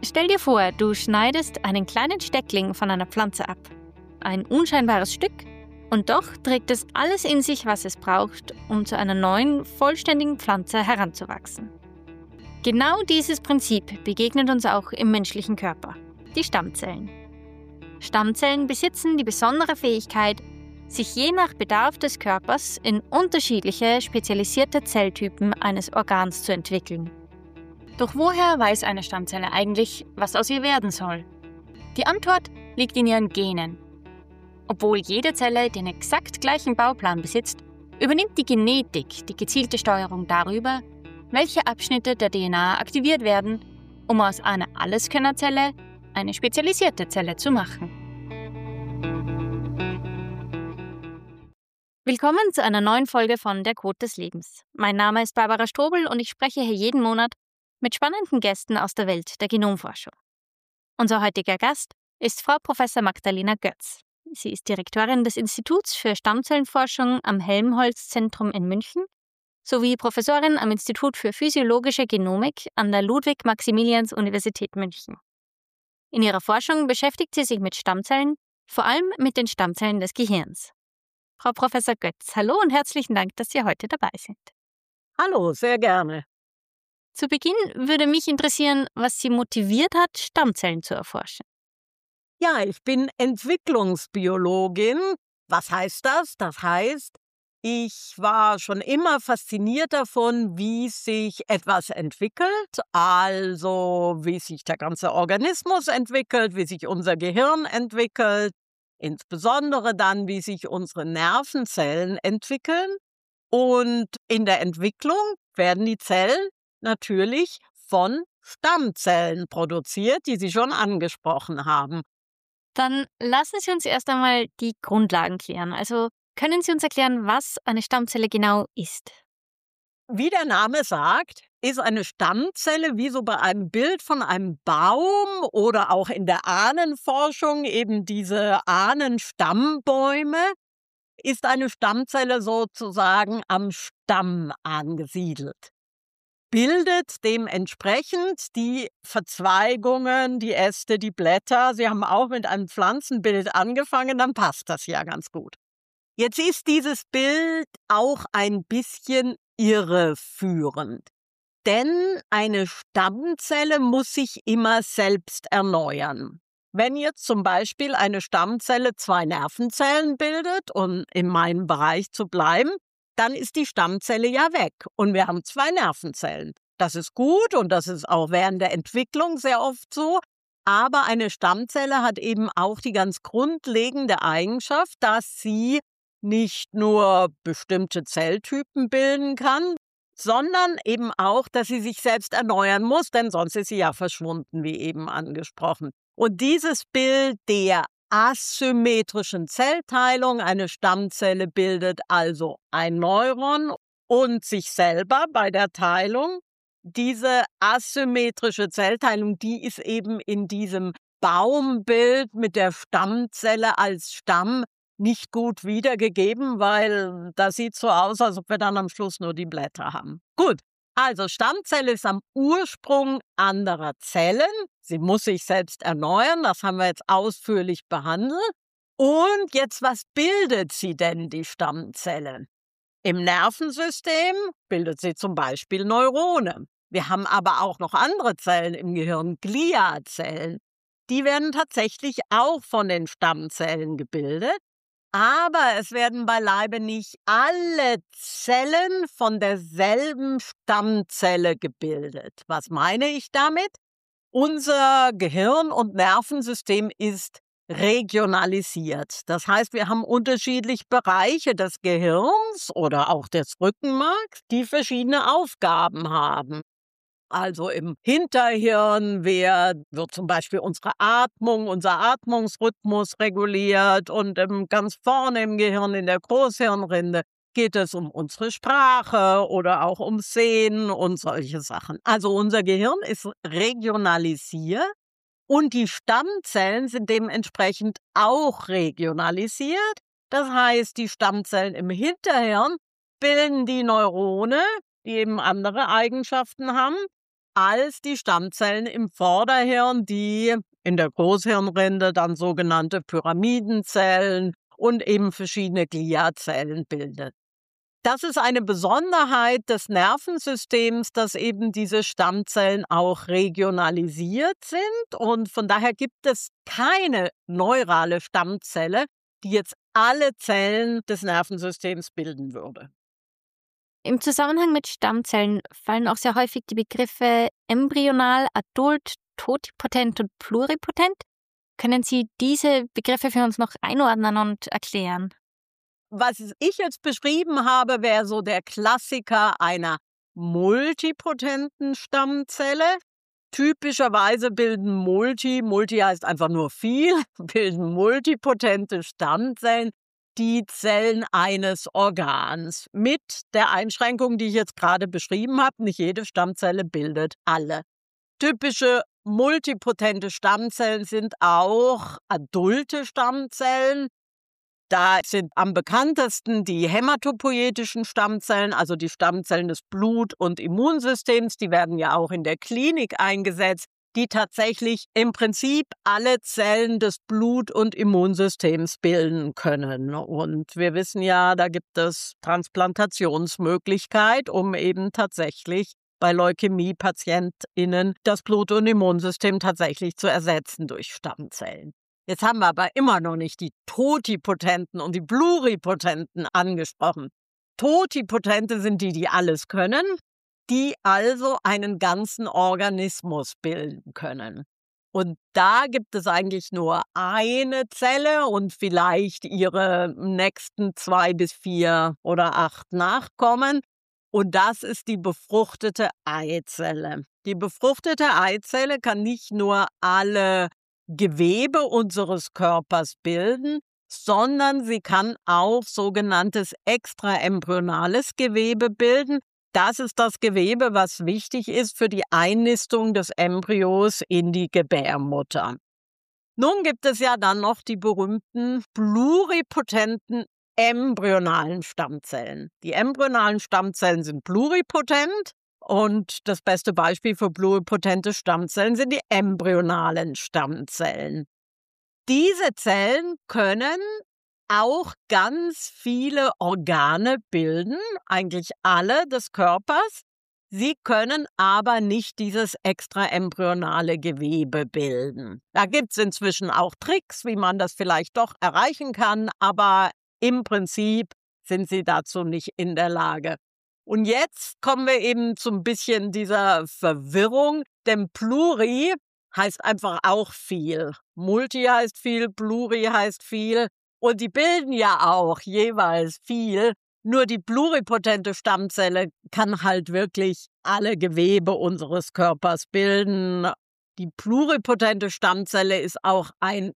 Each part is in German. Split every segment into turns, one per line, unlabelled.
Stell dir vor, du schneidest einen kleinen Steckling von einer Pflanze ab. Ein unscheinbares Stück, und doch trägt es alles in sich, was es braucht, um zu einer neuen, vollständigen Pflanze heranzuwachsen. Genau dieses Prinzip begegnet uns auch im menschlichen Körper, die Stammzellen. Stammzellen besitzen die besondere Fähigkeit, sich je nach Bedarf des Körpers in unterschiedliche, spezialisierte Zelltypen eines Organs zu entwickeln. Doch woher weiß eine Stammzelle eigentlich, was aus ihr werden soll? Die Antwort liegt in ihren Genen. Obwohl jede Zelle den exakt gleichen Bauplan besitzt, übernimmt die Genetik die gezielte Steuerung darüber, welche Abschnitte der DNA aktiviert werden, um aus einer Alleskönnerzelle eine spezialisierte Zelle zu machen. Willkommen zu einer neuen Folge von Der Code des Lebens. Mein Name ist Barbara Strobel und ich spreche hier jeden Monat mit spannenden Gästen aus der Welt der Genomforschung. Unser heutiger Gast ist Frau Prof. Magdalena Götz. Sie ist Direktorin des Instituts für Stammzellenforschung am Helmholtz-Zentrum in München sowie Professorin am Institut für physiologische Genomik an der Ludwig-Maximilians-Universität München. In ihrer Forschung beschäftigt sie sich mit Stammzellen, vor allem mit den Stammzellen des Gehirns. Frau Professor Götz, hallo und herzlichen Dank, dass Sie heute dabei sind.
Hallo, sehr gerne.
Zu Beginn würde mich interessieren, was Sie motiviert hat, Stammzellen zu erforschen.
Ja, ich bin Entwicklungsbiologin. Was heißt das? Das heißt, ich war schon immer fasziniert davon, wie sich etwas entwickelt, also wie sich der ganze Organismus entwickelt, wie sich unser Gehirn entwickelt, insbesondere dann, wie sich unsere Nervenzellen entwickeln. Und in der Entwicklung werden die Zellen natürlich von Stammzellen produziert, die Sie schon angesprochen haben.
Dann lassen Sie uns erst einmal die Grundlagen klären. Also können Sie uns erklären, was eine Stammzelle genau ist?
Wie der Name sagt, ist eine Stammzelle wie so bei einem Bild von einem Baum oder auch in der Ahnenforschung eben diese Ahnenstammbäume, ist eine Stammzelle sozusagen am Stamm angesiedelt. Bildet dementsprechend die Verzweigungen, die Äste, die Blätter. Sie haben auch mit einem Pflanzenbild angefangen, dann passt das ja ganz gut. Jetzt ist dieses Bild auch ein bisschen irreführend, denn eine Stammzelle muss sich immer selbst erneuern. Wenn jetzt zum Beispiel eine Stammzelle 2 Nervenzellen bildet, um in meinem Bereich zu bleiben, dann ist die Stammzelle ja weg und wir haben 2 Nervenzellen. Das ist gut und das ist auch während der Entwicklung sehr oft so. Aber eine Stammzelle hat eben auch die ganz grundlegende Eigenschaft, dass sie nicht nur bestimmte Zelltypen bilden kann, sondern eben auch, dass sie sich selbst erneuern muss, denn sonst ist sie ja verschwunden, wie eben angesprochen. Und dieses Bild der asymmetrischen Zellteilung, eine Stammzelle bildet also ein Neuron und sich selber bei der Teilung. Diese asymmetrische Zellteilung, die ist eben in diesem Baumbild mit der Stammzelle als Stamm nicht gut wiedergegeben, weil das sieht so aus, als ob wir dann am Schluss nur die Blätter haben. Gut, also Stammzelle ist am Ursprung anderer Zellen. Sie muss sich selbst erneuern, das haben wir jetzt ausführlich behandelt. Und jetzt, was bildet sie denn, die Stammzelle? Im Nervensystem bildet sie zum Beispiel Neurone. Wir haben aber auch noch andere Zellen im Gehirn, Gliazellen. Die werden tatsächlich auch von den Stammzellen gebildet. Aber es werden beileibe nicht alle Zellen von derselben Stammzelle gebildet. Was meine ich damit? Unser Gehirn- und Nervensystem ist regionalisiert. Das heißt, wir haben unterschiedliche Bereiche des Gehirns oder auch des Rückenmarks, die verschiedene Aufgaben haben. Also im Hinterhirn wird zum Beispiel unsere Atmung, unser Atmungsrhythmus reguliert und ganz vorne im Gehirn, in der Großhirnrinde, geht es um unsere Sprache oder auch um Sehen und solche Sachen. Also unser Gehirn ist regionalisiert und die Stammzellen sind dementsprechend auch regionalisiert. Das heißt, die Stammzellen im Hinterhirn bilden die Neurone, die eben andere Eigenschaften haben. als die Stammzellen im Vorderhirn, die in der Großhirnrinde dann sogenannte Pyramidenzellen und eben verschiedene Gliazellen bildet. Das ist eine Besonderheit des Nervensystems, dass eben diese Stammzellen auch regionalisiert sind und von daher gibt es keine neurale Stammzelle, die jetzt alle Zellen des Nervensystems bilden würde.
Im Zusammenhang mit Stammzellen fallen auch sehr häufig die Begriffe embryonal, adult, totipotent und pluripotent. Können Sie diese Begriffe für uns noch einordnen und erklären?
Was ich jetzt beschrieben habe, wäre so der Klassiker einer multipotenten Stammzelle. Typischerweise bilden Multi heißt einfach nur viel, bilden multipotente Stammzellen die Zellen eines Organs. Mit der Einschränkung, die ich jetzt gerade beschrieben habe, nicht jede Stammzelle bildet alle. Typische multipotente Stammzellen sind auch adulte Stammzellen. Da sind am bekanntesten die hämatopoietischen Stammzellen, also die Stammzellen des Blut- und Immunsystems. Die werden ja auch in der Klinik eingesetzt, die tatsächlich im Prinzip alle Zellen des Blut- und Immunsystems bilden können. Und wir wissen ja, da gibt es Transplantationsmöglichkeit, um eben tatsächlich bei Leukämie-PatientInnen das Blut- und Immunsystem tatsächlich zu ersetzen durch Stammzellen. Jetzt haben wir aber immer noch nicht die Totipotenten und die Pluripotenten angesprochen. Totipotente sind die alles können, die also einen ganzen Organismus bilden können. Und da gibt es eigentlich nur eine Zelle und vielleicht ihre nächsten 2 bis 4 oder 8 Nachkommen. Und das ist die befruchtete Eizelle. Die befruchtete Eizelle kann nicht nur alle Gewebe unseres Körpers bilden, sondern sie kann auch sogenanntes extraembryonales Gewebe bilden. Das ist das Gewebe, was wichtig ist für die Einnistung des Embryos in die Gebärmutter. Nun gibt es ja dann noch die berühmten pluripotenten embryonalen Stammzellen. Die embryonalen Stammzellen sind pluripotent. Und das beste Beispiel für pluripotente Stammzellen sind die embryonalen Stammzellen. Diese Zellen können auch ganz viele Organe bilden, eigentlich alle des Körpers. Sie können aber nicht dieses extraembryonale Gewebe bilden. Da gibt es inzwischen auch Tricks, wie man das vielleicht doch erreichen kann, aber im Prinzip sind sie dazu nicht in der Lage. Und jetzt kommen wir eben zu ein bisschen dieser Verwirrung, denn Pluri heißt einfach auch viel. Multi heißt viel, Pluri heißt viel und die bilden ja auch jeweils viel. Nur die pluripotente Stammzelle kann halt wirklich alle Gewebe unseres Körpers bilden. Die pluripotente Stammzelle ist auch ein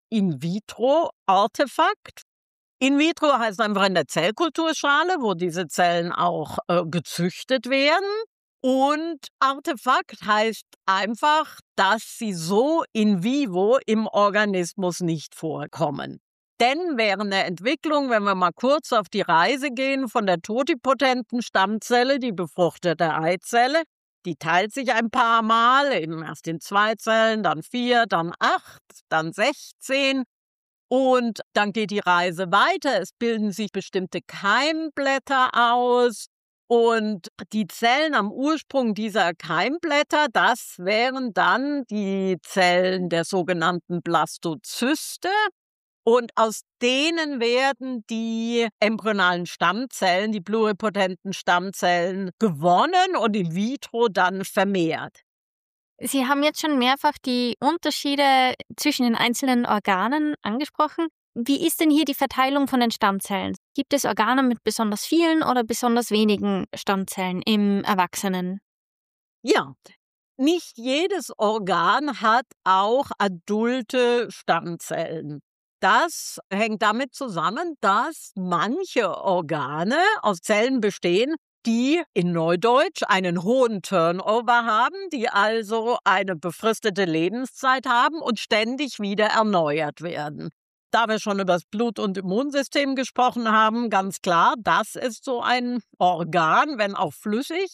In-vitro-Artefakt. In vitro heißt einfach in der Zellkulturschale, wo diese Zellen auch gezüchtet werden. Und Artefakt heißt einfach, dass sie so in vivo im Organismus nicht vorkommen. Denn während der Entwicklung, wenn wir mal kurz auf die Reise gehen von der totipotenten Stammzelle, die befruchtete Eizelle, die teilt sich ein paar Mal, eben erst in 2 Zellen, dann 4, dann 8, dann 16. Und dann geht die Reise weiter. Es bilden sich bestimmte Keimblätter aus. Und die Zellen am Ursprung dieser Keimblätter, das wären dann die Zellen der sogenannten Blastozyste. Und aus denen werden die embryonalen Stammzellen, die pluripotenten Stammzellen gewonnen und in vitro dann vermehrt.
Sie haben jetzt schon mehrfach die Unterschiede zwischen den einzelnen Organen angesprochen. Wie ist denn hier die Verteilung von den Stammzellen? Gibt es Organe mit besonders vielen oder besonders wenigen Stammzellen im Erwachsenen?
Ja, nicht jedes Organ hat auch adulte Stammzellen. Das hängt damit zusammen, dass manche Organe aus Zellen bestehen, die in Neudeutsch einen hohen Turnover haben, die also eine befristete Lebenszeit haben und ständig wieder erneuert werden. Da wir schon über das Blut- und Immunsystem gesprochen haben, ganz klar, das ist so ein Organ, wenn auch flüssig.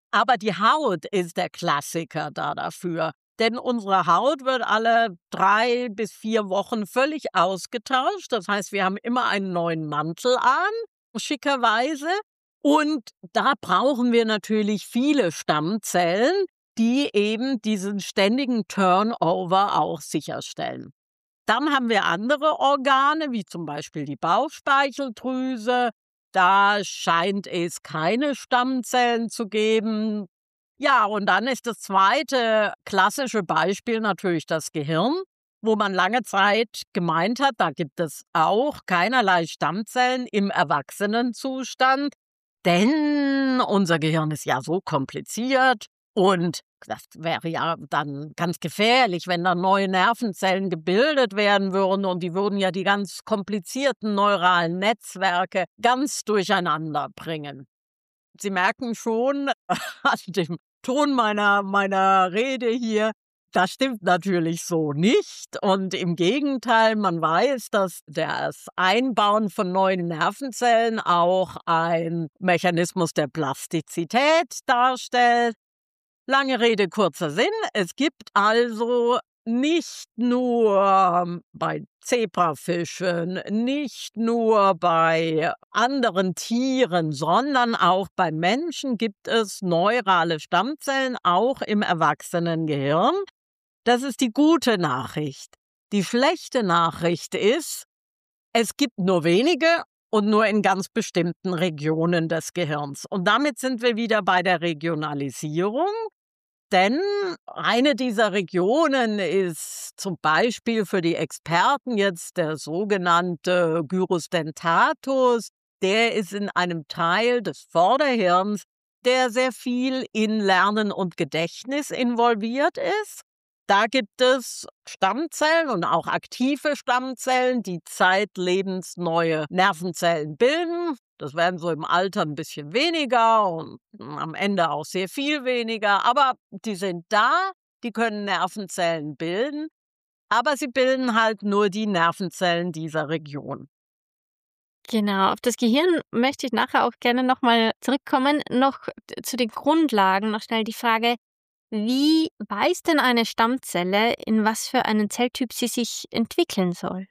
Aber die Haut ist der Klassiker dafür. Denn unsere Haut wird alle 3 bis 4 Wochen völlig ausgetauscht. Das heißt, wir haben immer einen neuen Mantel an, schickerweise. Und da brauchen wir natürlich viele Stammzellen, die eben diesen ständigen Turnover auch sicherstellen. Dann haben wir andere Organe, wie zum Beispiel die Bauchspeicheldrüse. Da scheint es keine Stammzellen zu geben. Ja, und dann ist das zweite klassische Beispiel natürlich das Gehirn, wo man lange Zeit gemeint hat, da gibt es auch keinerlei Stammzellen im Erwachsenenzustand, denn unser Gehirn ist ja so kompliziert und das wäre ja dann ganz gefährlich, wenn da neue Nervenzellen gebildet werden würden und die würden ja die ganz komplizierten neuralen Netzwerke ganz durcheinander bringen. Sie merken schon an dem Ton meiner Rede hier, das stimmt natürlich so nicht. Und im Gegenteil, man weiß, dass das Einbauen von neuen Nervenzellen auch ein Mechanismus der Plastizität darstellt. Lange Rede, kurzer Sinn. Es gibt also nicht nur bei Zebrafischen, nicht nur bei anderen Tieren, sondern auch bei Menschen gibt es neurale Stammzellen, auch im Erwachsenengehirn. Das ist die gute Nachricht. Die schlechte Nachricht ist, es gibt nur wenige und nur in ganz bestimmten Regionen des Gehirns. Und damit sind wir wieder bei der Regionalisierung. Denn eine dieser Regionen ist zum Beispiel für die Experten jetzt der sogenannte Gyrus dentatus. Der ist in einem Teil des Vorderhirns, der sehr viel in Lernen und Gedächtnis involviert ist. Da gibt es Stammzellen und auch aktive Stammzellen, die zeitlebens neue Nervenzellen bilden. Das werden so im Alter ein bisschen weniger und am Ende auch sehr viel weniger. Aber die sind da, die können Nervenzellen bilden, aber sie bilden halt nur die Nervenzellen dieser Region.
Genau, auf das Gehirn möchte ich nachher auch gerne nochmal zurückkommen. Noch zu den Grundlagen, noch schnell die Frage, wie weiß denn eine Stammzelle, in was für einen Zelltyp sie sich entwickeln soll?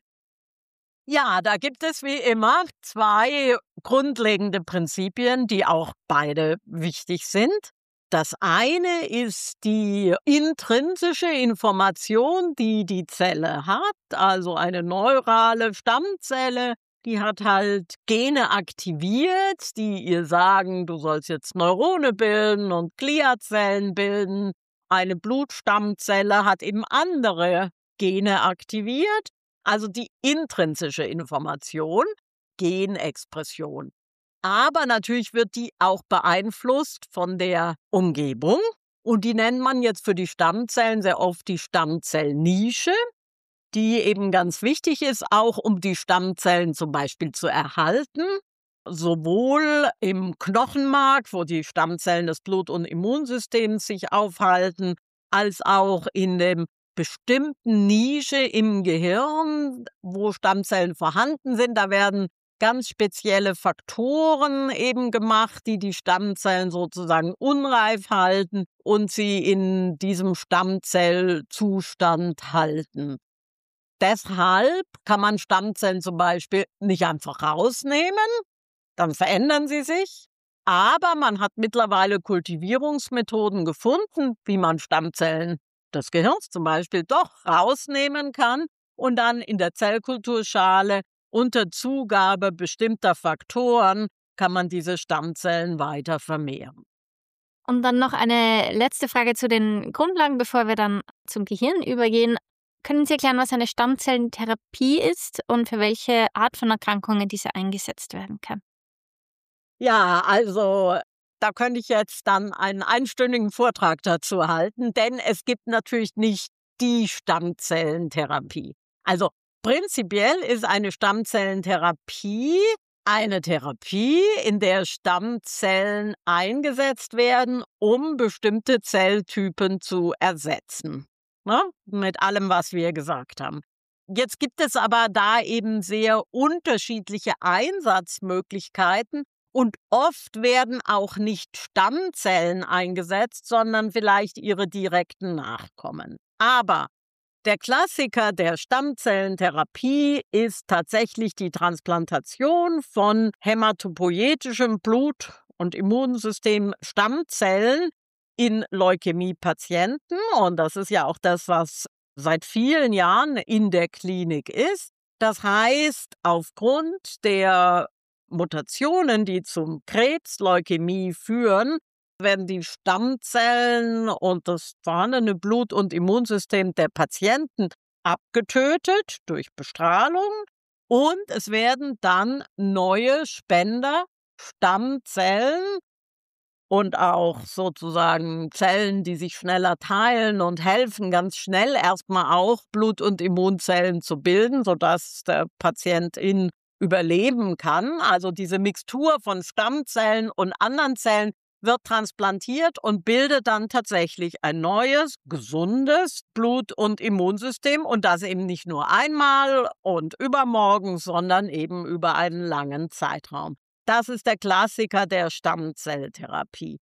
Ja, da gibt es wie immer 2 grundlegende Prinzipien, die auch beide wichtig sind. Das eine ist die intrinsische Information, die die Zelle hat, also eine neurale Stammzelle, die hat halt Gene aktiviert, die ihr sagen, du sollst jetzt Neurone bilden und Gliazellen bilden. Eine Blutstammzelle hat eben andere Gene aktiviert, also die intrinsische Information, Genexpression. Aber natürlich wird die auch beeinflusst von der Umgebung. Und die nennt man jetzt für die Stammzellen sehr oft die Stammzellnische, die eben ganz wichtig ist, auch um die Stammzellen zum Beispiel zu erhalten. Sowohl im Knochenmark, wo die Stammzellen des Blut- und Immunsystems sich aufhalten, als auch in dem bestimmten Nische im Gehirn, wo Stammzellen vorhanden sind. Da werden ganz spezielle Faktoren eben gemacht, die die Stammzellen sozusagen unreif halten und sie in diesem Stammzellzustand halten. Deshalb kann man Stammzellen zum Beispiel nicht einfach rausnehmen, dann verändern sie sich. Aber man hat mittlerweile Kultivierungsmethoden gefunden, wie man Stammzellen des Gehirns zum Beispiel doch rausnehmen kann und dann in der Zellkulturschale unter Zugabe bestimmter Faktoren kann man diese Stammzellen weiter vermehren.
Und dann noch eine letzte Frage zu den Grundlagen, bevor wir dann zum Gehirn übergehen. Können Sie erklären, was eine Stammzellentherapie ist und für welche Art von Erkrankungen diese eingesetzt werden kann?
Ja, also da könnte ich jetzt dann einen einstündigen Vortrag dazu halten, denn es gibt natürlich nicht die Stammzellentherapie. Also prinzipiell ist eine Stammzellentherapie eine Therapie, in der Stammzellen eingesetzt werden, um bestimmte Zelltypen zu ersetzen. Ne? Mit allem, was wir gesagt haben. Jetzt gibt es aber da eben sehr unterschiedliche Einsatzmöglichkeiten Und oft werden auch nicht Stammzellen eingesetzt, sondern vielleicht ihre direkten Nachkommen. Aber der Klassiker der Stammzellentherapie ist tatsächlich die Transplantation von hämatopoietischem Blut- und Immunsystem Stammzellen in Leukämiepatienten. Und das ist ja auch das, was seit vielen Jahren in der Klinik ist. Das heißt, aufgrund der Mutationen, die zum Krebs Leukämie führen, werden die Stammzellen und das vorhandene Blut- und Immunsystem der Patienten abgetötet durch Bestrahlung und es werden dann neue Spender, Stammzellen und auch sozusagen Zellen, die sich schneller teilen und helfen, ganz schnell erstmal auch Blut- und Immunzellen zu bilden, sodass der Patientin überleben kann. Also diese Mixtur von Stammzellen und anderen Zellen wird transplantiert und bildet dann tatsächlich ein neues, gesundes Blut- und Immunsystem und das eben nicht nur einmal und übermorgen, sondern eben über einen langen Zeitraum. Das ist der Klassiker der Stammzelltherapie.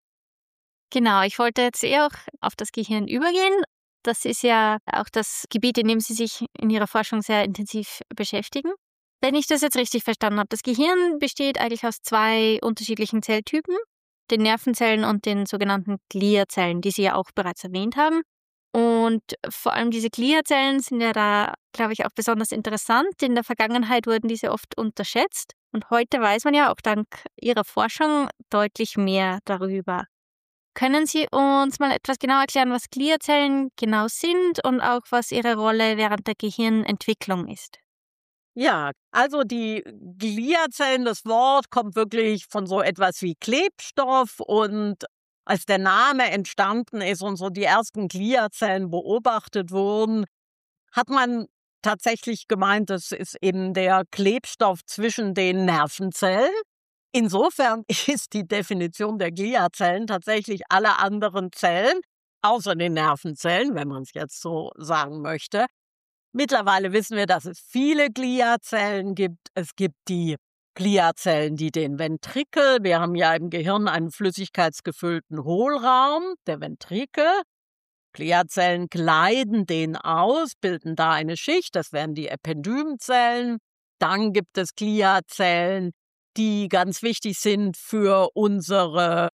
Genau, ich wollte jetzt eher auch auf das Gehirn übergehen. Das ist ja auch das Gebiet, in dem Sie sich in Ihrer Forschung sehr intensiv beschäftigen. Wenn ich das jetzt richtig verstanden habe, das Gehirn besteht eigentlich aus 2 unterschiedlichen Zelltypen, den Nervenzellen und den sogenannten Gliazellen, die Sie ja auch bereits erwähnt haben. Und vor allem diese Gliazellen sind ja da, glaube ich, auch besonders interessant. In der Vergangenheit wurden diese oft unterschätzt. Und heute weiß man ja auch dank Ihrer Forschung deutlich mehr darüber. Können Sie uns mal etwas genauer erklären, was Gliazellen genau sind und auch was ihre Rolle während der Gehirnentwicklung ist?
Ja, also die Gliazellen, das Wort kommt wirklich von so etwas wie Klebstoff und als der Name entstanden ist und so die ersten Gliazellen beobachtet wurden, hat man tatsächlich gemeint, das ist eben der Klebstoff zwischen den Nervenzellen. Insofern ist die Definition der Gliazellen tatsächlich alle anderen Zellen, außer den Nervenzellen, wenn man es jetzt so sagen möchte. Mittlerweile wissen wir, dass es viele Gliazellen gibt. Es gibt die Gliazellen, die den Ventrikel, wir haben ja im Gehirn einen flüssigkeitsgefüllten Hohlraum, der Ventrikel. Gliazellen kleiden den aus, bilden da eine Schicht, das wären die Ependymzellen. Dann gibt es Gliazellen, die ganz wichtig sind für unsere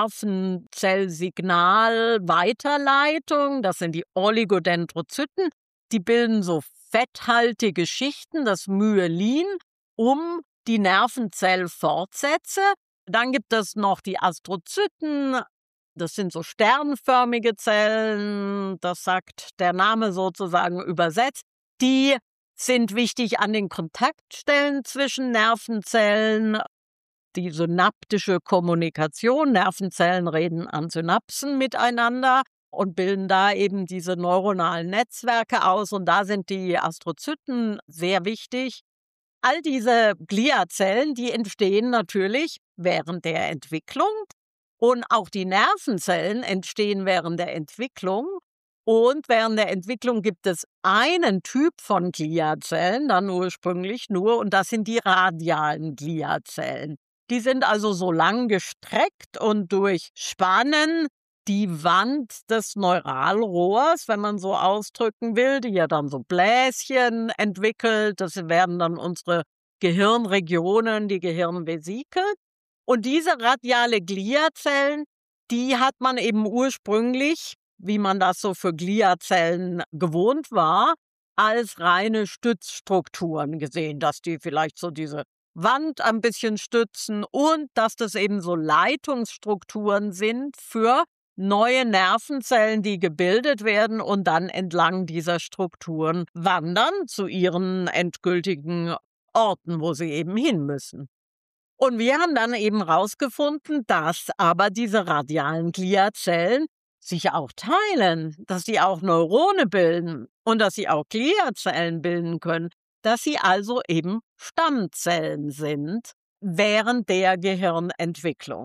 Nervenzellsignalweiterleitung. Das sind die Oligodendrozyten. Die bilden so fetthaltige Schichten, das Myelin, um die Nervenzellfortsätze. Dann gibt es noch die Astrozyten. Das sind so sternförmige Zellen, das sagt der Name sozusagen übersetzt. Die sind wichtig an den Kontaktstellen zwischen Nervenzellen, die synaptische Kommunikation. Nervenzellen reden an Synapsen miteinander und bilden da eben diese neuronalen Netzwerke aus. Und da sind die Astrozyten sehr wichtig. All diese Gliazellen, die entstehen natürlich während der Entwicklung. Und auch die Nervenzellen entstehen während der Entwicklung. Und während der Entwicklung gibt es einen Typ von Gliazellen, dann ursprünglich nur, und das sind die radialen Gliazellen. Die sind also so lang gestreckt und durchspannen die Wand des Neuralrohrs, wenn man so ausdrücken will, die ja dann so Bläschen entwickelt. Das werden dann unsere Gehirnregionen, die Gehirnvesikel. Und diese radiale Gliazellen, die hat man eben ursprünglich, wie man das so für Gliazellen gewohnt war, als reine Stützstrukturen gesehen, dass die vielleicht so diese Wand ein bisschen stützen und dass das eben so Leitungsstrukturen sind für neue Nervenzellen, die gebildet werden und dann entlang dieser Strukturen wandern zu ihren endgültigen Orten, wo sie eben hin müssen. Und wir haben dann eben rausgefunden, dass aber diese radialen Gliazellen sich auch teilen, dass sie auch Neurone bilden und dass sie auch Gliazellen bilden können, dass sie also eben Stammzellen sind während der Gehirnentwicklung.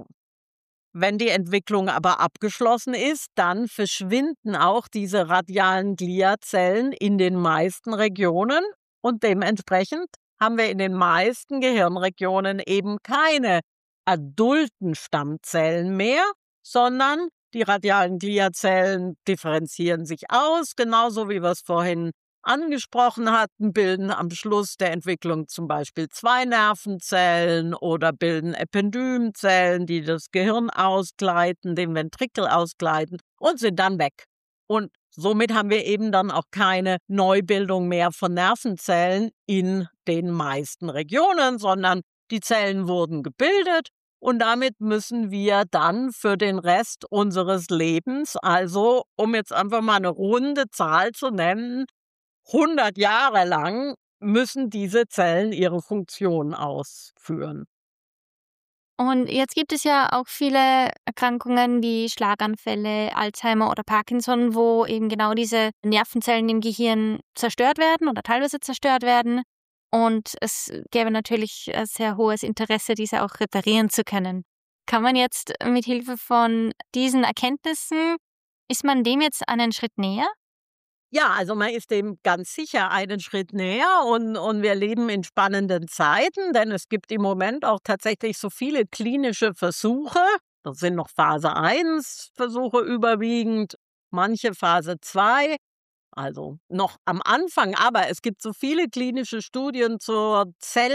Wenn die Entwicklung aber abgeschlossen ist, dann verschwinden auch diese radialen Gliazellen in den meisten Regionen und dementsprechend haben wir in den meisten Gehirnregionen eben keine adulten Stammzellen mehr, sondern die radialen Gliazellen differenzieren sich aus, genauso wie wir es vorhin angesprochen hatten, bilden am Schluss der Entwicklung zum Beispiel 2 Nervenzellen oder bilden Ependymzellen, die das Gehirn ausgleiten, den Ventrikel ausgleiten und sind dann weg. Und somit haben wir eben dann auch keine Neubildung mehr von Nervenzellen in den meisten Regionen, sondern die Zellen wurden gebildet und damit müssen wir dann für den Rest unseres Lebens, also um jetzt einfach mal eine runde Zahl zu nennen, 100 Jahre lang müssen diese Zellen ihre Funktion ausführen.
Und jetzt gibt es ja auch viele Erkrankungen wie Schlaganfälle, Alzheimer oder Parkinson, wo eben genau diese Nervenzellen im Gehirn zerstört werden oder teilweise zerstört werden. Und es gäbe natürlich ein sehr hohes Interesse, diese auch reparieren zu können. Kann man jetzt mit Hilfe von diesen Erkenntnissen, ist man dem jetzt einen Schritt näher?
Ja, also man ist dem ganz sicher einen Schritt näher und wir leben in spannenden Zeiten, denn es gibt im Moment auch tatsächlich so viele klinische Versuche. Das sind noch Phase 1 Versuche überwiegend, manche Phase 2, also noch am Anfang, aber es gibt so viele klinische Studien zur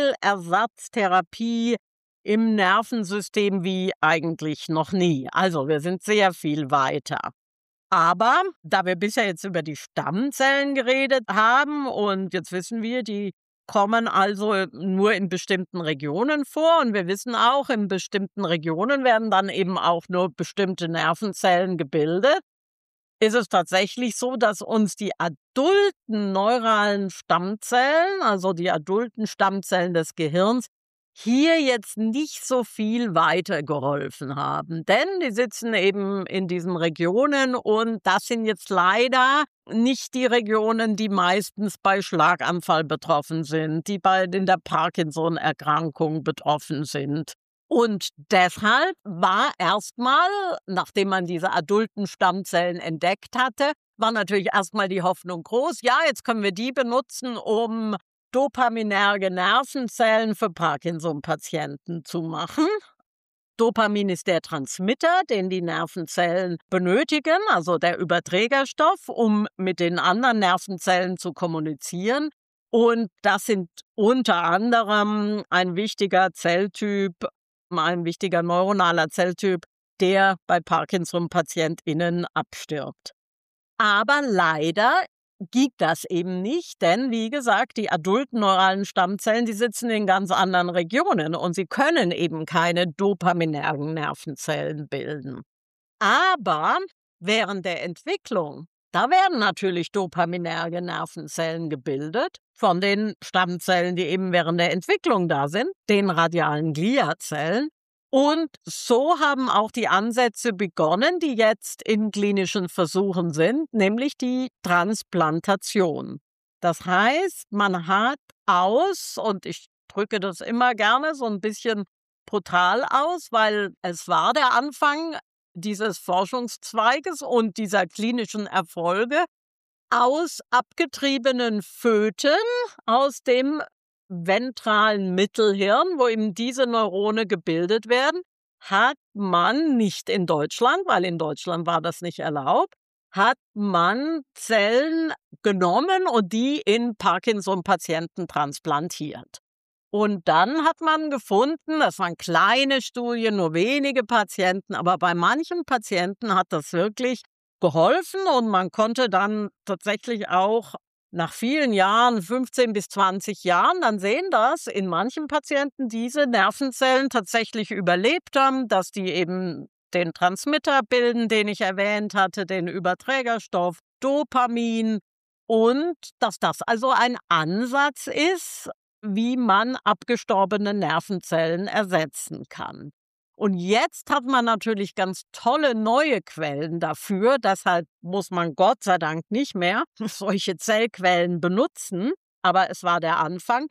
Zellersatztherapie im Nervensystem wie eigentlich noch nie. Also wir sind sehr viel weiter. Aber da wir bisher jetzt über die Stammzellen geredet haben und jetzt wissen wir, die kommen also nur in bestimmten Regionen vor und wir wissen auch, in bestimmten Regionen werden dann eben auch nur bestimmte Nervenzellen gebildet, ist es tatsächlich so, dass uns die adulten neuralen Stammzellen, also die adulten Stammzellen des Gehirns, hier jetzt nicht so viel weitergeholfen haben. Denn die sitzen eben in diesen Regionen und das sind jetzt leider nicht die Regionen, die meistens bei Schlaganfall betroffen sind, die in der Parkinson-Erkrankung betroffen sind. Und deshalb war erstmal, nachdem man diese adulten Stammzellen entdeckt hatte, war natürlich erstmal die Hoffnung groß, ja, jetzt können wir die benutzen, um dopaminerge Nervenzellen für Parkinson-Patienten zu machen. Dopamin ist der Transmitter, den die Nervenzellen benötigen, also der Überträgerstoff, um mit den anderen Nervenzellen zu kommunizieren. Und das sind unter anderem ein wichtiger Zelltyp, ein wichtiger neuronaler Zelltyp, der bei Parkinson-PatientInnen abstirbt. Aber leider gibt das eben nicht, denn wie gesagt, die adulten neuralen Stammzellen, die sitzen in ganz anderen Regionen und sie können eben keine dopaminergen Nervenzellen bilden. Aber während der Entwicklung, da werden natürlich dopaminerge Nervenzellen gebildet von den Stammzellen, die eben während der Entwicklung da sind, den radialen Gliazellen. Und so haben auch die Ansätze begonnen, die jetzt in klinischen Versuchen sind, nämlich die Transplantation. Das heißt, man hat und ich drücke das immer gerne so ein bisschen brutal aus, weil es war der Anfang dieses Forschungszweiges und dieser klinischen Erfolge, aus abgetriebenen Föten aus dem ventralen Mittelhirn, wo eben diese Neurone gebildet werden, hat man nicht in Deutschland, weil in Deutschland war das nicht erlaubt, hat man Zellen genommen und die in Parkinson-Patienten transplantiert. Und dann hat man gefunden, das waren kleine Studien, nur wenige Patienten, aber bei manchen Patienten hat das wirklich geholfen und man konnte dann tatsächlich auch nach vielen Jahren, 15 bis 20 Jahren, dann sehen, dass in manchen Patienten diese Nervenzellen tatsächlich überlebt haben, dass die eben den Transmitter bilden, den ich erwähnt hatte, den Überträgerstoff, Dopamin und dass das also ein Ansatz ist, wie man abgestorbene Nervenzellen ersetzen kann. Und jetzt hat man natürlich ganz tolle neue Quellen dafür. Deshalb muss man Gott sei Dank nicht mehr solche Zellquellen benutzen. Aber es war der Anfang.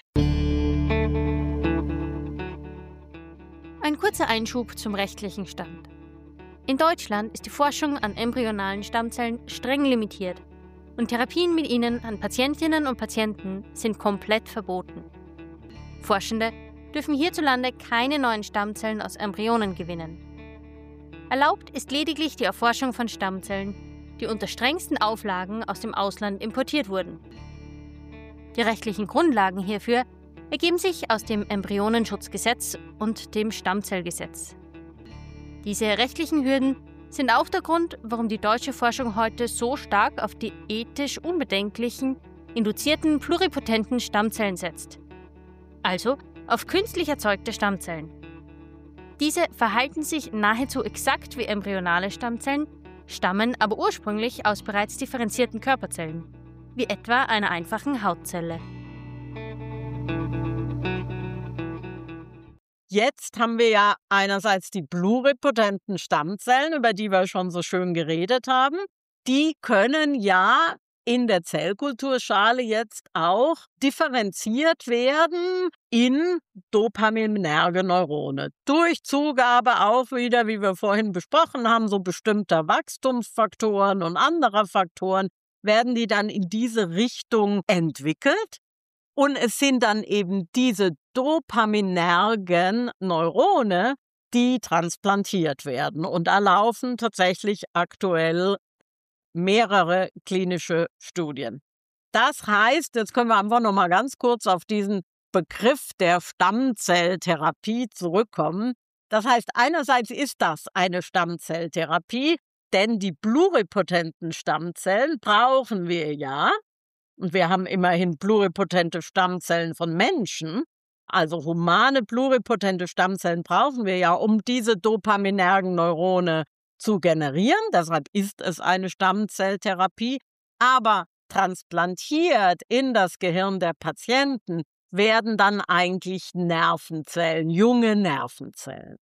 Ein kurzer Einschub zum rechtlichen Stand. In Deutschland ist die Forschung an embryonalen Stammzellen streng limitiert und Therapien mit ihnen an Patientinnen und Patienten sind komplett verboten. Forschende dürfen hierzulande keine neuen Stammzellen aus Embryonen gewinnen. Erlaubt ist lediglich die Erforschung von Stammzellen, die unter strengsten Auflagen aus dem Ausland importiert wurden. Die rechtlichen Grundlagen hierfür ergeben sich aus dem Embryonenschutzgesetz und dem Stammzellgesetz. Diese rechtlichen Hürden sind auch der Grund, warum die deutsche Forschung heute so stark auf die ethisch unbedenklichen, induzierten pluripotenten Stammzellen setzt. Also auf künstlich erzeugte Stammzellen. Diese verhalten sich nahezu exakt wie embryonale Stammzellen, stammen aber ursprünglich aus bereits differenzierten Körperzellen, wie etwa einer einfachen Hautzelle.
Jetzt haben wir ja einerseits die pluripotenten Stammzellen, über die wir schon so schön geredet haben. Die können ja in der Zellkulturschale jetzt auch differenziert werden in dopaminerge Neurone. Durch Zugabe auch wieder, wie wir vorhin besprochen haben, so bestimmter Wachstumsfaktoren und anderer Faktoren werden die dann in diese Richtung entwickelt. Und es sind dann eben diese dopaminergen Neurone, die transplantiert werden. Und da laufen tatsächlich aktuell mehrere klinische Studien. Das heißt, jetzt können wir einfach noch mal ganz kurz auf diesen Begriff der Stammzelltherapie zurückkommen. Das heißt, einerseits ist das eine Stammzelltherapie, denn die pluripotenten Stammzellen brauchen wir ja. Und wir haben immerhin pluripotente Stammzellen von Menschen. Also humane pluripotente Stammzellen brauchen wir ja, um diese dopaminergen Neurone zu generieren. Deshalb ist es eine Stammzelltherapie. Aber transplantiert in das Gehirn der Patienten werden dann eigentlich Nervenzellen, junge Nervenzellen.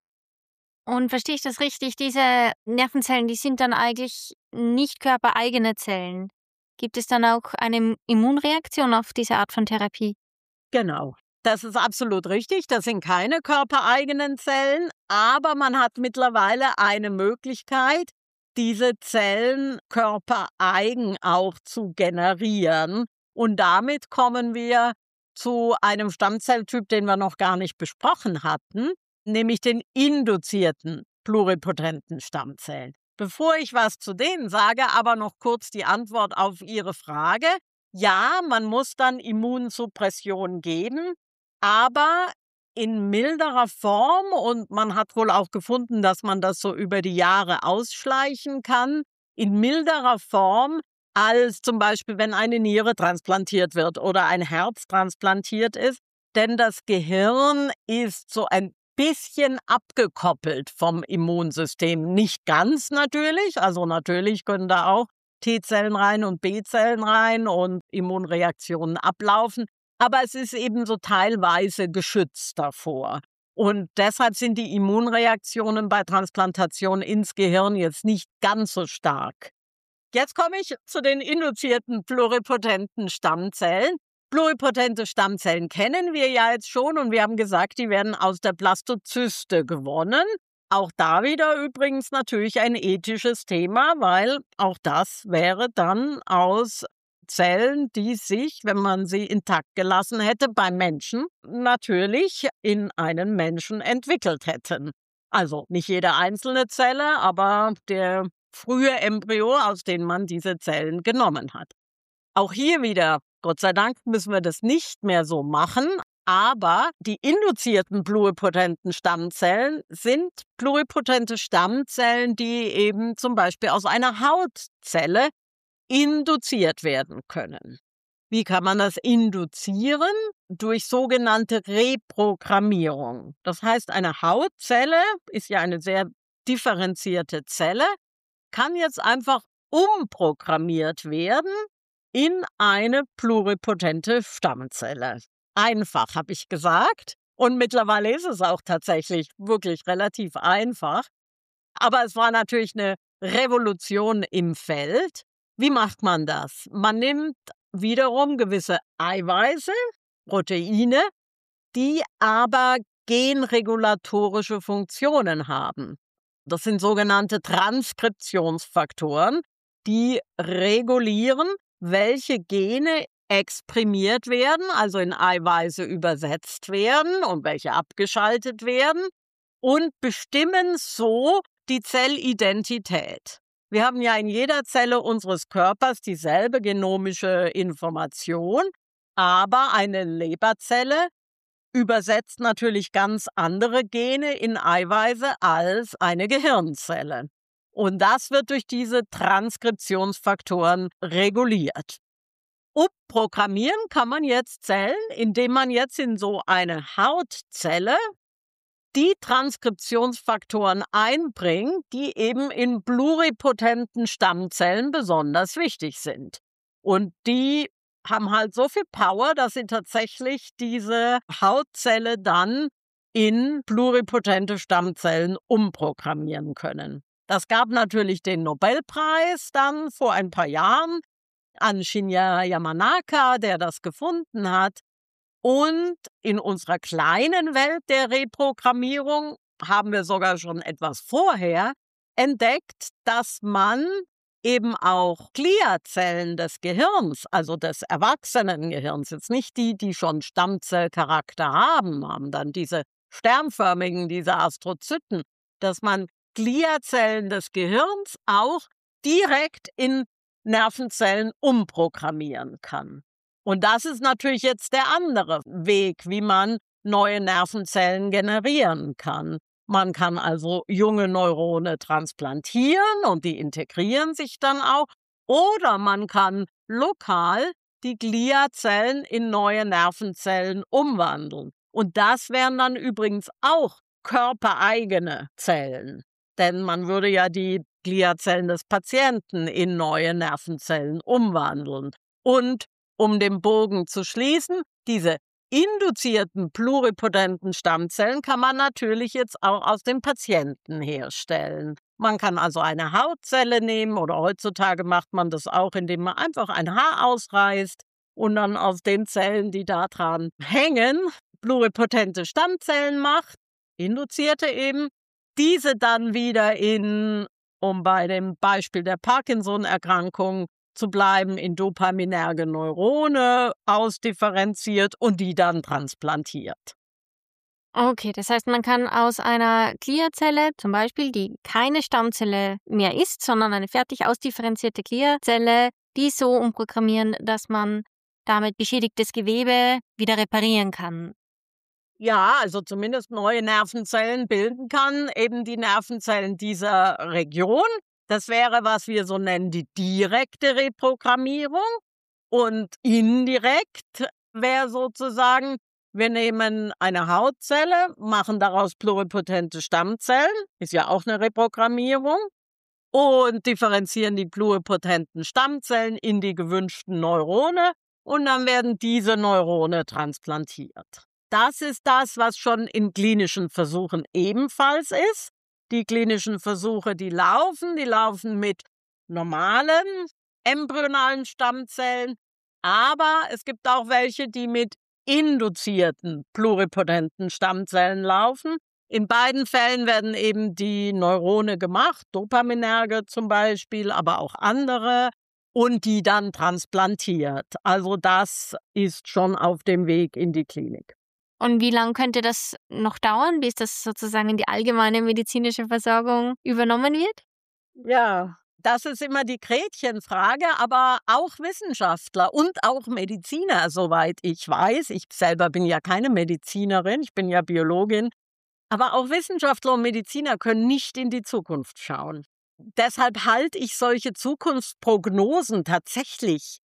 Und verstehe ich das richtig? Diese Nervenzellen, die sind dann eigentlich nicht körpereigene Zellen. Gibt es dann auch eine Immunreaktion auf diese Art von Therapie?
Genau. Das ist absolut richtig. Das sind keine körpereigenen Zellen, aber man hat mittlerweile eine Möglichkeit, diese Zellen körpereigen auch zu generieren. Und damit kommen wir zu einem Stammzelltyp, den wir noch gar nicht besprochen hatten, nämlich den induzierten pluripotenten Stammzellen. Bevor ich was zu denen sage, aber noch kurz die Antwort auf Ihre Frage. Ja, man muss dann Immunsuppression geben, aber in milderer Form, und man hat wohl auch gefunden, dass man das so über die Jahre ausschleichen kann, in milderer Form als zum Beispiel, wenn eine Niere transplantiert wird oder ein Herz transplantiert ist, denn das Gehirn ist so ein bisschen abgekoppelt vom Immunsystem. Nicht ganz natürlich, also natürlich können da auch T-Zellen rein und B-Zellen rein und Immunreaktionen ablaufen, aber es ist eben so teilweise geschützt davor. Und deshalb sind die Immunreaktionen bei Transplantation ins Gehirn jetzt nicht ganz so stark. Jetzt komme ich zu den induzierten pluripotenten Stammzellen. Pluripotente Stammzellen kennen wir ja jetzt schon und wir haben gesagt, die werden aus der Blastozyste gewonnen. Auch da wieder übrigens natürlich ein ethisches Thema, weil auch das wäre dann aus Zellen, die sich, wenn man sie intakt gelassen hätte, beim Menschen natürlich in einen Menschen entwickelt hätten. Also nicht jede einzelne Zelle, aber der frühe Embryo, aus dem man diese Zellen genommen hat. Auch hier wieder, Gott sei Dank, müssen wir das nicht mehr so machen. Aber die induzierten pluripotenten Stammzellen sind pluripotente Stammzellen, die eben zum Beispiel aus einer Hautzelle induziert werden können. Wie kann man das induzieren? Durch sogenannte Reprogrammierung. Das heißt, eine Hautzelle ist ja eine sehr differenzierte Zelle, kann jetzt einfach umprogrammiert werden in eine pluripotente Stammzelle. Einfach, habe ich gesagt. Und mittlerweile ist es auch tatsächlich wirklich relativ einfach. Aber es war natürlich eine Revolution im Feld. Wie macht man das? Man nimmt wiederum gewisse Eiweiße, Proteine, die aber genregulatorische Funktionen haben. Das sind sogenannte Transkriptionsfaktoren, die regulieren, welche Gene exprimiert werden, also in Eiweiße übersetzt werden und welche abgeschaltet werden und bestimmen so die Zellidentität. Wir haben ja in jeder Zelle unseres Körpers dieselbe genomische Information, aber eine Leberzelle übersetzt natürlich ganz andere Gene in Eiweiße als eine Gehirnzelle. Und das wird durch diese Transkriptionsfaktoren reguliert. Umprogrammieren kann man jetzt Zellen, indem man jetzt in so eine Hautzelle die Transkriptionsfaktoren einbringt, die eben in pluripotenten Stammzellen besonders wichtig sind. Und die haben halt so viel Power, dass sie tatsächlich diese Hautzelle dann in pluripotente Stammzellen umprogrammieren können. Das gab natürlich den Nobelpreis dann vor ein paar Jahren an Shinya Yamanaka, der das gefunden hat. Und in unserer kleinen Welt der Reprogrammierung haben wir sogar schon etwas vorher entdeckt, dass man eben auch Gliazellen des Gehirns, also des Erwachsenengehirns, jetzt nicht die, die schon Stammzellcharakter haben dann diese sternförmigen, diese Astrozyten, dass man Gliazellen des Gehirns auch direkt in Nervenzellen umprogrammieren kann. Und das ist natürlich jetzt der andere Weg, wie man neue Nervenzellen generieren kann. Man kann also junge Neurone transplantieren und die integrieren sich dann auch. Oder man kann lokal die Gliazellen in neue Nervenzellen umwandeln. Und das wären dann übrigens auch körpereigene Zellen. Denn man würde ja die Gliazellen des Patienten in neue Nervenzellen umwandeln. Und um den Bogen zu schließen, diese induzierten pluripotenten Stammzellen kann man natürlich jetzt auch aus den Patienten herstellen. Man kann also eine Hautzelle nehmen oder heutzutage macht man das auch, indem man einfach ein Haar ausreißt und dann aus den Zellen, die da dran hängen, pluripotente Stammzellen macht, induzierte eben, diese dann wieder um bei dem Beispiel der Parkinson-Erkrankung zu bleiben, in dopaminerge Neurone ausdifferenziert und die dann transplantiert.
Okay, das heißt, man kann aus einer Gliazelle zum Beispiel, die keine Stammzelle mehr ist, sondern eine fertig ausdifferenzierte Gliazelle, die so umprogrammieren, dass man damit beschädigtes Gewebe wieder reparieren kann.
Ja, also zumindest neue Nervenzellen bilden kann, eben die Nervenzellen dieser Region. Das wäre, was wir so nennen, die direkte Reprogrammierung. Und indirekt wäre sozusagen, wir nehmen eine Hautzelle, machen daraus pluripotente Stammzellen, ist ja auch eine Reprogrammierung, und differenzieren die pluripotenten Stammzellen in die gewünschten Neurone und dann werden diese Neurone transplantiert. Das ist das, was schon in klinischen Versuchen ebenfalls ist. Die klinischen Versuche, die laufen mit normalen embryonalen Stammzellen, aber es gibt auch welche, die mit induzierten pluripotenten Stammzellen laufen. In beiden Fällen werden eben die Neurone gemacht, dopaminerge zum Beispiel, aber auch andere, und die dann transplantiert. Also das ist schon auf dem Weg in die Klinik.
Und wie lange könnte das noch dauern, bis das sozusagen in die allgemeine medizinische Versorgung übernommen wird?
Ja, das ist immer die Gretchenfrage, aber auch Wissenschaftler und auch Mediziner, soweit ich weiß, ich selber bin ja keine Medizinerin, ich bin ja Biologin, aber auch Wissenschaftler und Mediziner können nicht in die Zukunft schauen. Deshalb halte ich solche Zukunftsprognosen tatsächlich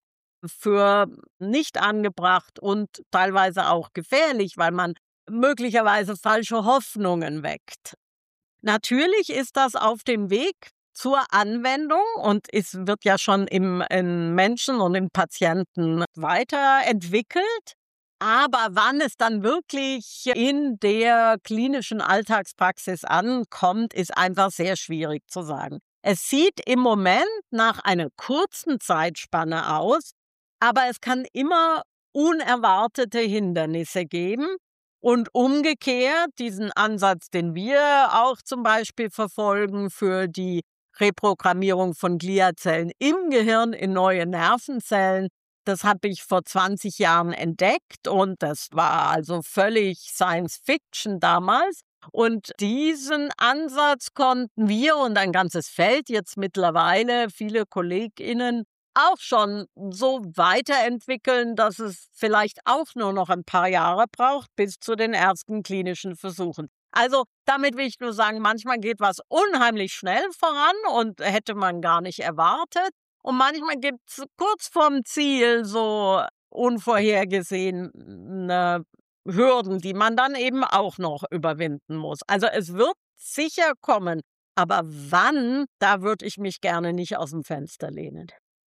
für nicht angebracht und teilweise auch gefährlich, weil man möglicherweise falsche Hoffnungen weckt. Natürlich ist das auf dem Weg zur Anwendung und es wird ja schon im Menschen und im Patienten weiterentwickelt. Aber wann es dann wirklich in der klinischen Alltagspraxis ankommt, ist einfach sehr schwierig zu sagen. Es sieht im Moment nach einer kurzen Zeitspanne aus, aber es kann immer unerwartete Hindernisse geben. Und umgekehrt, diesen Ansatz, den wir auch zum Beispiel verfolgen für die Reprogrammierung von Gliazellen im Gehirn in neue Nervenzellen, Das habe ich vor 20 Jahren entdeckt und das war also völlig Science Fiction damals. Und diesen Ansatz konnten wir und ein ganzes Feld jetzt mittlerweile, viele KollegInnen, auch schon so weiterentwickeln, dass es vielleicht auch nur noch ein paar Jahre braucht bis zu den ersten klinischen Versuchen. Also damit will ich nur sagen, manchmal geht was unheimlich schnell voran und hätte man gar nicht erwartet. Und manchmal gibt es kurz vorm Ziel so unvorhergesehene Hürden, die man dann eben auch noch überwinden muss. Also es wird sicher kommen, aber wann, da würde ich mich gerne nicht aus dem Fenster lehnen.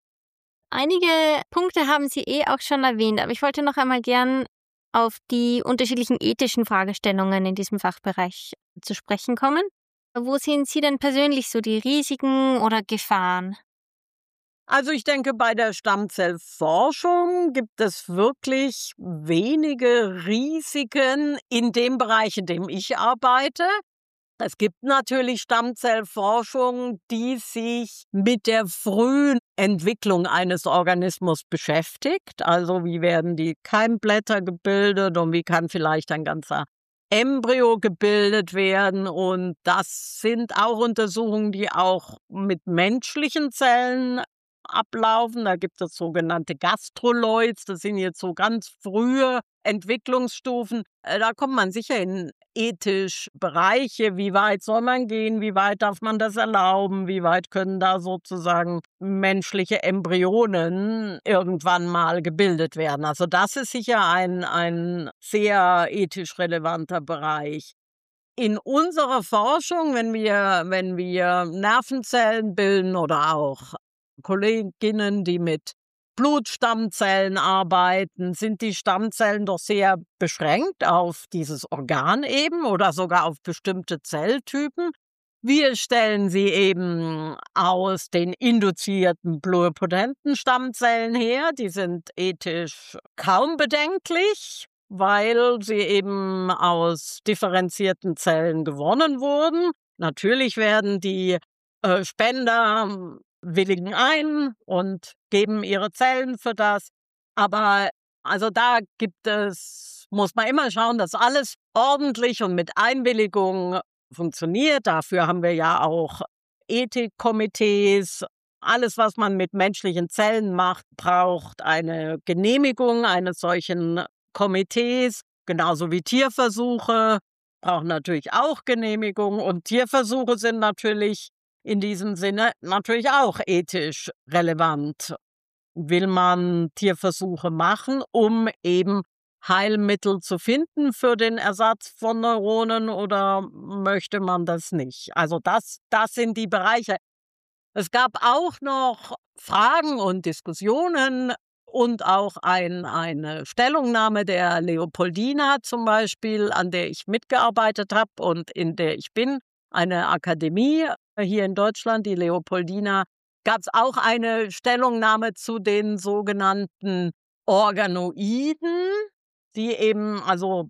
Einige Punkte haben Sie auch schon erwähnt, aber ich wollte noch einmal gern auf die unterschiedlichen ethischen Fragestellungen in diesem Fachbereich zu sprechen kommen. Wo sehen Sie denn persönlich so die Risiken oder Gefahren?
Also ich denke, bei der Stammzellforschung gibt es wirklich wenige Risiken in dem Bereich, in dem ich arbeite. Es gibt natürlich Stammzellforschung, die sich mit der frühen Entwicklung eines Organismus beschäftigt. Also wie werden die Keimblätter gebildet und wie kann vielleicht ein ganzer Embryo gebildet werden. Und das sind auch Untersuchungen, die auch mit menschlichen Zellen ablaufen. Da gibt es sogenannte Gastroloids, das sind jetzt so ganz frühe Entwicklungsstufen. Da kommt man sicher in ethisch Bereiche, wie weit soll man gehen, wie weit darf man das erlauben, wie weit können da sozusagen menschliche Embryonen irgendwann mal gebildet werden. Also das ist sicher ein sehr ethisch relevanter Bereich. In unserer Forschung, wenn wir Nervenzellen bilden oder auch Kolleginnen, die mit Blutstammzellen arbeiten, sind die Stammzellen doch sehr beschränkt auf dieses Organ eben oder sogar auf bestimmte Zelltypen. Wir stellen sie eben aus den induzierten pluripotenten Stammzellen her. Die sind ethisch kaum bedenklich, weil sie eben aus differenzierten Zellen gewonnen wurden. Natürlich werden die Spender willigen ein und geben ihre Zellen für das. Aber also da muss man immer schauen, dass alles ordentlich und mit Einwilligung funktioniert. Dafür haben wir ja auch Ethikkomitees. Alles, was man mit menschlichen Zellen macht, braucht eine Genehmigung eines solchen Komitees, genauso wie Tierversuche brauchen natürlich auch Genehmigung. Und Tierversuche sind natürlich in diesem Sinne natürlich auch ethisch relevant. Will man Tierversuche machen, um eben Heilmittel zu finden für den Ersatz von Neuronen oder möchte man das nicht? Also das sind die Bereiche. Es gab auch noch Fragen und Diskussionen und auch eine Stellungnahme der Leopoldina zum Beispiel, an der ich mitgearbeitet habe und in der ich bin, eine Akademie hier in Deutschland, die Leopoldina, gab es auch eine Stellungnahme zu den sogenannten Organoiden, die eben also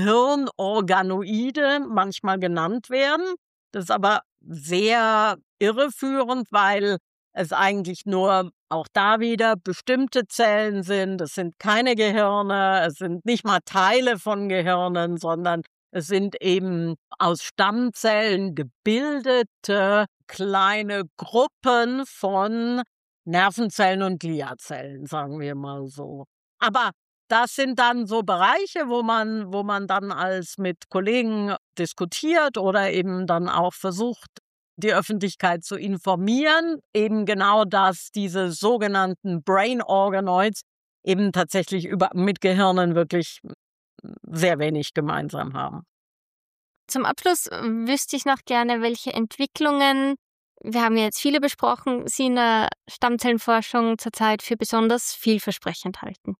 Gehirnorganoide manchmal genannt werden. Das ist aber sehr irreführend, weil es eigentlich nur auch da wieder bestimmte Zellen sind. Es sind keine Gehirne, es sind nicht mal Teile von Gehirnen, sondern es sind eben aus Stammzellen gebildete kleine Gruppen von Nervenzellen und Gliazellen, sagen wir mal so. Aber das sind dann so Bereiche, wo man dann als mit Kollegen diskutiert oder eben dann auch versucht, die Öffentlichkeit zu informieren, eben genau, dass diese sogenannten Brain Organoids eben tatsächlich mit Gehirnen wirklich sehr wenig gemeinsam haben.
Zum Abschluss wüsste ich noch gerne, welche Entwicklungen, wir haben jetzt viele besprochen, Sie in der Stammzellenforschung zurzeit für besonders vielversprechend halten.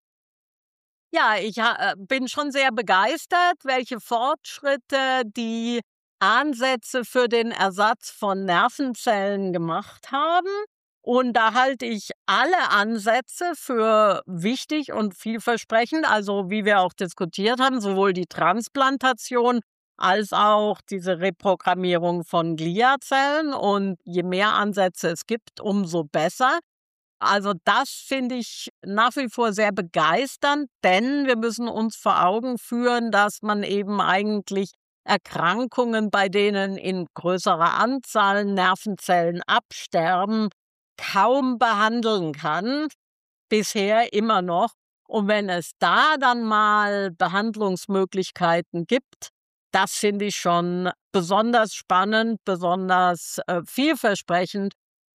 Ja, ich bin schon sehr begeistert, welche Fortschritte die Ansätze für den Ersatz von Nervenzellen gemacht haben. Und da halte ich alle Ansätze für wichtig und vielversprechend. Also wie wir auch diskutiert haben, sowohl die Transplantation als auch diese Reprogrammierung von Gliazellen. Und je mehr Ansätze es gibt, umso besser. Also das finde ich nach wie vor sehr begeisternd, denn wir müssen uns vor Augen führen, dass man eben eigentlich Erkrankungen, bei denen in größerer Anzahl Nervenzellen absterben, kaum behandeln kann, bisher immer noch. Und wenn es da dann mal Behandlungsmöglichkeiten gibt, das finde ich schon besonders spannend, besonders vielversprechend.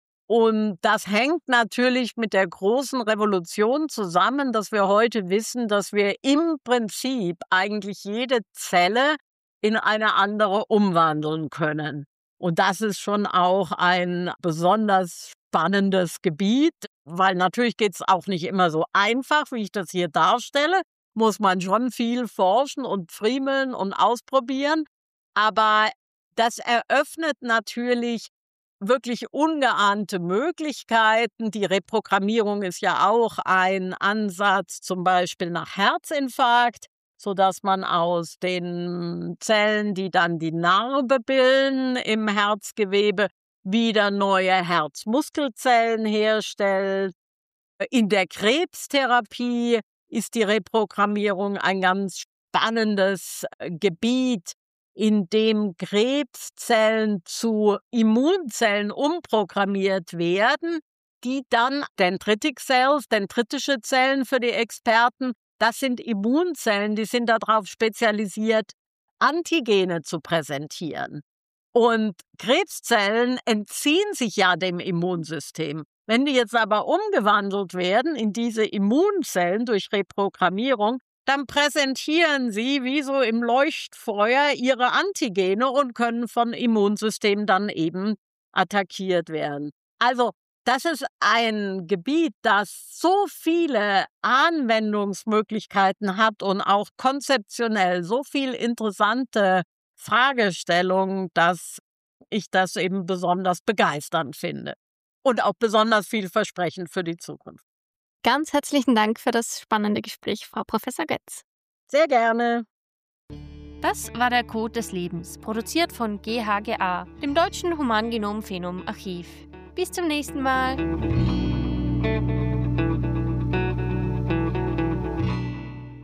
Und das hängt natürlich mit der großen Revolution zusammen, dass wir heute wissen, dass wir im Prinzip eigentlich jede Zelle in eine andere umwandeln können. Und das ist schon auch ein besonders spannendes Gebiet, weil natürlich geht es auch nicht immer so einfach, wie ich das hier darstelle. Muss man schon viel forschen und friemeln und ausprobieren. Aber das eröffnet natürlich wirklich ungeahnte Möglichkeiten. Die Reprogrammierung ist ja auch ein Ansatz, zum Beispiel nach Herzinfarkt, sodass man aus den Zellen, die dann die Narbe bilden im Herzgewebe, wieder neue Herzmuskelzellen herstellt. In der Krebstherapie ist die Reprogrammierung ein ganz spannendes Gebiet, in dem Krebszellen zu Immunzellen umprogrammiert werden, die dann Dendritic Cells, dendritische Zellen für die Experten, das sind Immunzellen, die sind darauf spezialisiert, Antigene zu präsentieren. Und Krebszellen entziehen sich ja dem Immunsystem. Wenn die jetzt aber umgewandelt werden in diese Immunzellen durch Reprogrammierung, dann präsentieren sie wie so im Leuchtfeuer ihre Antigene und können vom Immunsystem dann eben attackiert werden. Also das ist ein Gebiet, das so viele Anwendungsmöglichkeiten hat und auch konzeptionell so viel interessante Fragestellungen, dass ich das eben besonders begeisternd finde und auch besonders vielversprechend für die Zukunft.
Ganz herzlichen Dank für das spannende Gespräch, Frau Professor Götz.
Sehr gerne.
Das war der Code des Lebens, produziert von GHGA, dem Deutschen Humangenom-Phenom-Archiv. Bis zum nächsten Mal.